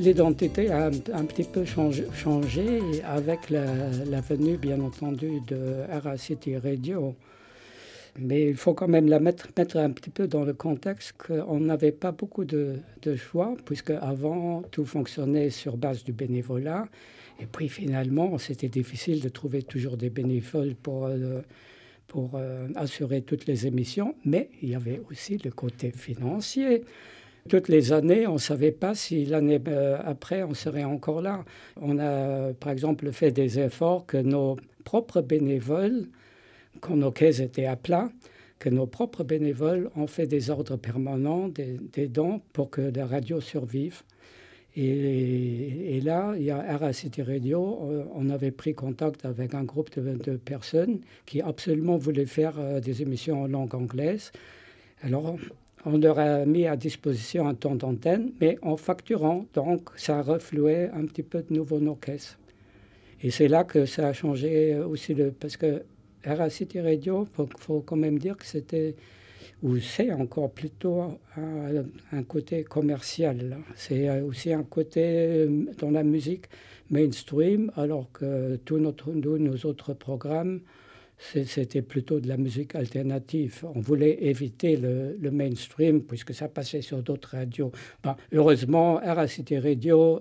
l'identité a un petit peu changé avec la venue, bien entendu, de Ara City Radio. Mais il faut quand même la mettre un petit peu dans le contexte qu'on n'avait pas beaucoup de choix, puisque avant tout fonctionnait sur base du bénévolat. Et puis finalement, c'était difficile de trouver toujours des bénévoles pour assurer toutes les émissions. Mais il y avait aussi le côté financier. Toutes les années, on ne savait pas si l'année après, on serait encore là. On a, par exemple, fait des efforts que nos propres bénévoles, quand nos caisses étaient à plat, que nos propres bénévoles ont fait des ordres permanents, des dons pour que la radio survive. Et là, il y a Ara City Radio, on avait pris contact avec un groupe de personnes qui absolument voulaient faire des émissions en langue anglaise. Alors, on leur a mis à disposition un temps d'antenne, mais en facturant, donc ça refluait un petit peu de nouveau nos caisses. Et c'est là que ça a changé aussi, parce que Ara City Radio, faut quand même dire que c'était, ou c'est encore plutôt un côté commercial. C'est aussi un côté dans la musique mainstream, alors que tous nos autres programmes, c'était plutôt de la musique alternative. On voulait éviter le mainstream, puisque ça passait sur d'autres radios. Heureusement, Ara City Radio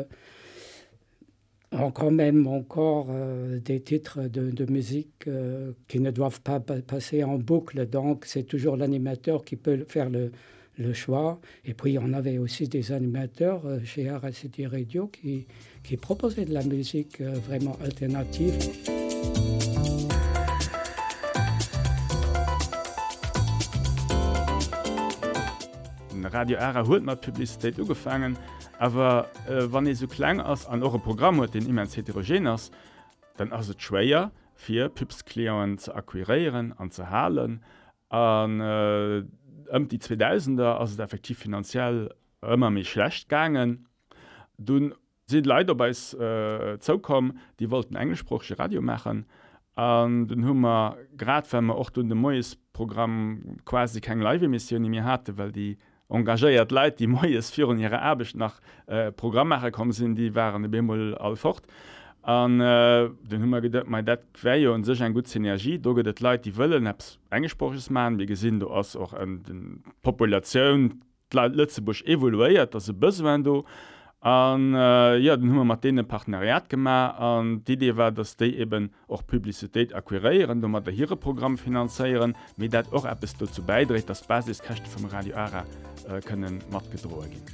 ont quand même encore des titres de musique qui ne doivent pas passer en boucle. Donc, c'est toujours l'animateur qui peut faire le choix. Et puis, on avait aussi des animateurs chez Ara City Radio qui proposaient de la musique vraiment alternative. Radio Ara huet mat Publizitéit ugefangen, awer wann e so kleng ass an eure Programm huet den immens heterogen ass, dann ass et schwéier fir Pipskleeën ze akquirieren, an ze halen. An die 2000er ass et effektiv finanziell ëmmer méi schlecht gangen. Dun sind leider beis zoukom, die wollten englischsprachige Radio machen. An den hummer grad wennmer och de moes Programm quasi keng Live-Emissionioun mir hatte, weil die engagéiert Leiit, die moes führen ihre Erbecht nach Programmmacher kommen sind, die waren bemol all fort. An den hummer gedt mei dat quéie an sech en gut Synergie, do gët Leiit die wëllen apps engesproches man, wie gesinn du ass och an den Populationun Lützebusch evoluéiert, dat se bëswen do. An den hummer mat dee Partneriat gemar an Idee war, dats déi eben och Publizitéit akquirieren, do mat der hire Programm finanzéieren, méi dat och Appes dazu beidreht, dat Basiskachte vum Radio Ara können mat gedroe gin.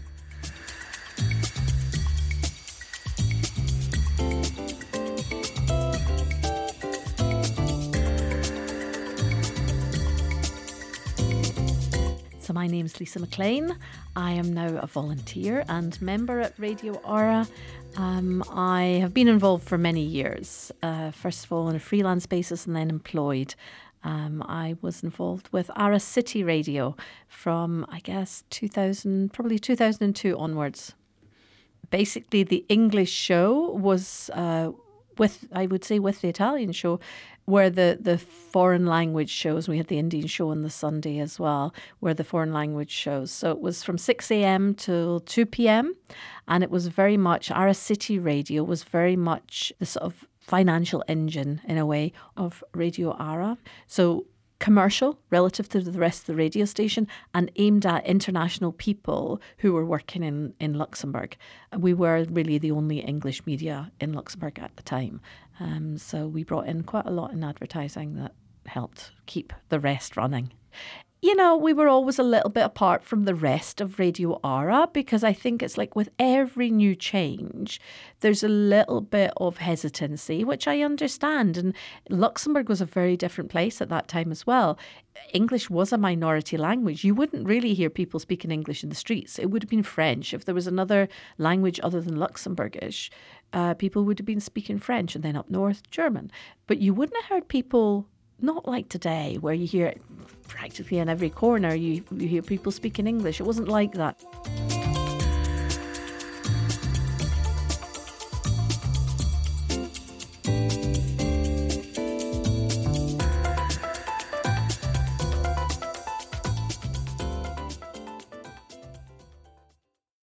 So my name's Lisa McLean. I am now a volunteer and member at Radio Ara. I have been involved for many years, first of all on a freelance basis and then employed. I was involved with Ara City Radio from, I guess, 2002 onwards. Basically, the English show was with the Italian show, where the foreign language shows. We had the Indian show on the Sunday as well, where the foreign language shows. So it was from 6 a.m. till 2 p.m. And it was very much, Ara City Radio was very much the sort of financial engine, in a way, of Radio Ara. So commercial relative to the rest of the radio station and aimed at international people who were working in Luxembourg. We were really the only English media in Luxembourg at the time. So we brought in quite a lot in advertising that helped keep the rest running. You know, we were always a little bit apart from the rest of Radio Ara, because I think it's like with every new change, there's a little bit of hesitancy, which I understand. And Luxembourg was a very different place at that time as well. English was a minority language. You wouldn't really hear people speaking English in the streets. It would have been French. If there was another language other than Luxembourgish, people would have been speaking French, and then up north, German. But you wouldn't have heard people, not like today, where you hear it practically in every corner, you hear people speaking English. It wasn't like that.